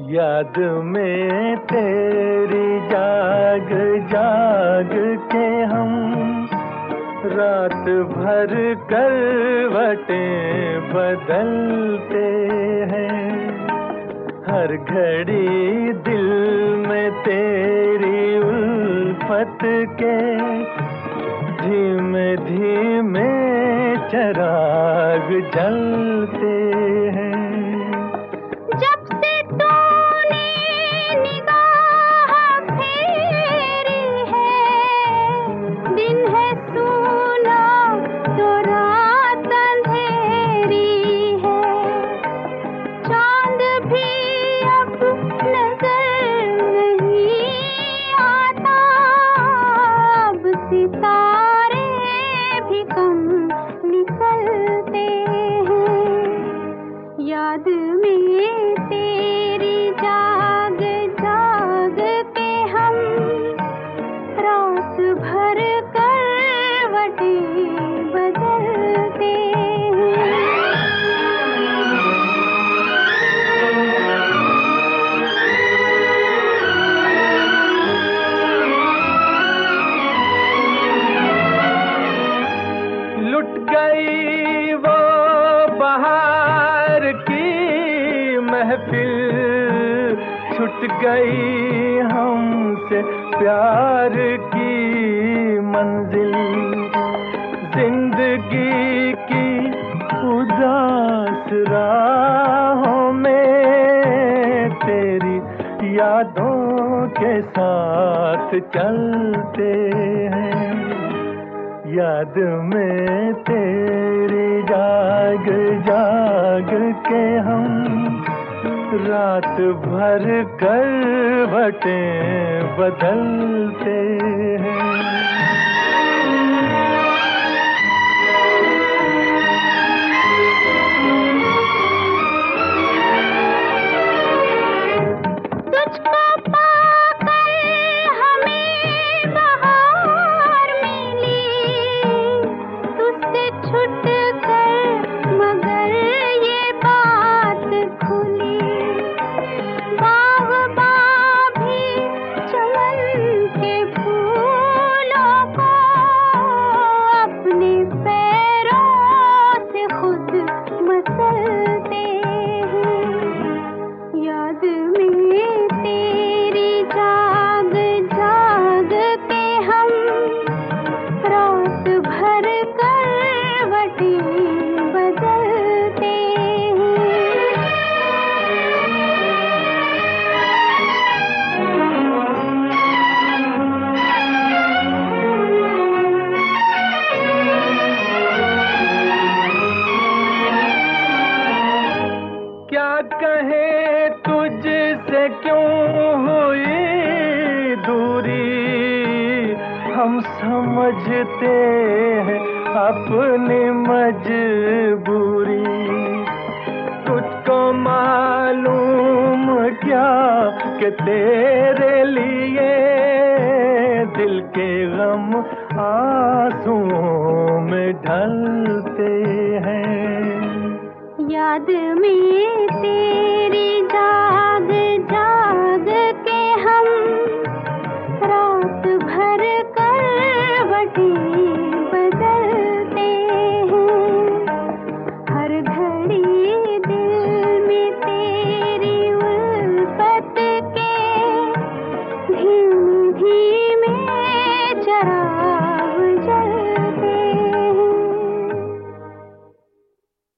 याद में तेरी जाग जाग के हम रात भर करवटें बदलते हैं। हर घड़ी दिल में तेरी उल्फत के धीमे धीमे चिराग जलते हैं। याद में तेरी जाग जाग के हम रात भर करवटें बदलते हैं। लुट गई वो बहार की महफिल, छूट गई हमसे प्यार की मंजिल। जिंदगी की उदास राहों में तेरी यादों के साथ चलते हैं। याद में तेरी जाग जाग के हम रात भर करवटें बदलते हैं। क्या कहें तुझसे क्यों हुई दूरी, हम समझते हैं अपनी मजबूरी। तुझको मालूम क्या कि तेरे लिए दिल के गम आंसुओं में ढलते हैं। याद में